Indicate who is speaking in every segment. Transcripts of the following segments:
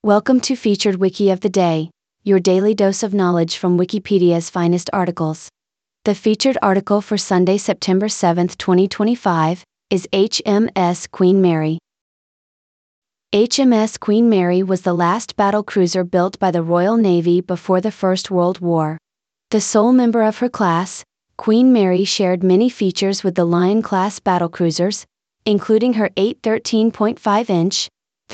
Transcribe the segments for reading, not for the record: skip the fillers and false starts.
Speaker 1: Welcome to Featured Wiki of the Day, your daily dose of knowledge from Wikipedia's finest articles. The featured article for Sunday, September 7, 2025, is HMS Queen Mary. HMS Queen Mary was the last battlecruiser built by the Royal Navy before the First World War. The sole member of her class, Queen Mary shared many features with the Lion-class battlecruisers, including her 8 13.5-inch,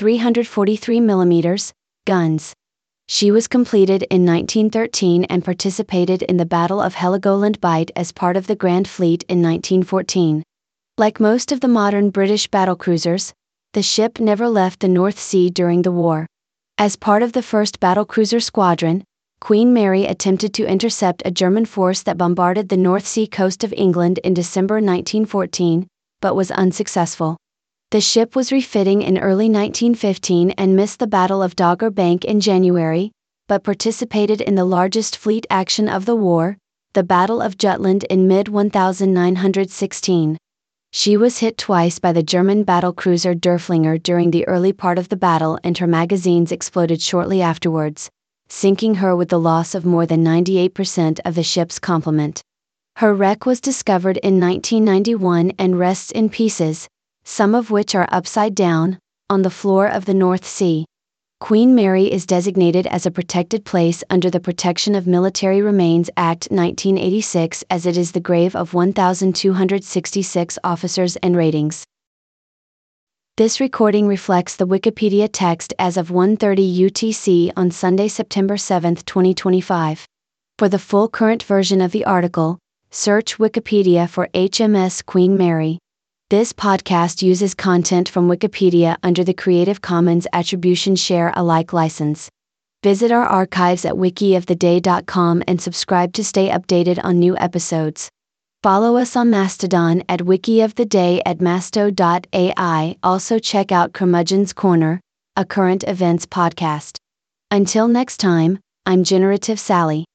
Speaker 1: 343mm, guns. She was completed in 1913 and participated in the Battle of Heligoland Bight as part of the Grand Fleet in 1914. Like most of the modern British battlecruisers, the ship never left the North Sea during the war. As part of the 1st Battlecruiser Squadron, Queen Mary attempted to intercept a German force that bombarded the North Sea coast of England in December 1914, but was unsuccessful. The ship was refitting in early 1915 and missed the Battle of Dogger Bank in January, but participated in the largest fleet action of the war, the Battle of Jutland in mid-1916. She was hit twice by the German battlecruiser Derfflinger during the early part of the battle, and her magazines exploded shortly afterwards, sinking her with the loss of more than 98% of the ship's complement. Her wreck was discovered in 1991 and rests in pieces, some of which are upside down, on the floor of the North Sea. Queen Mary is designated as a protected place under the Protection of Military Remains Act 1986, as it is the grave of 1,266 officers and ratings. This recording reflects the Wikipedia text as of 1:30 UTC on Sunday, September 7, 2025. For the full current version of the article, search Wikipedia for HMS Queen Mary. This podcast uses content from Wikipedia under the Creative Commons Attribution Share Alike license. Visit our archives at wikioftheday.com and subscribe to stay updated on new episodes. Follow us on Mastodon at wikioftheday at masto.ai. Also check out Curmudgeon's Corner, a current events podcast. Until next time, I'm Generative Sally.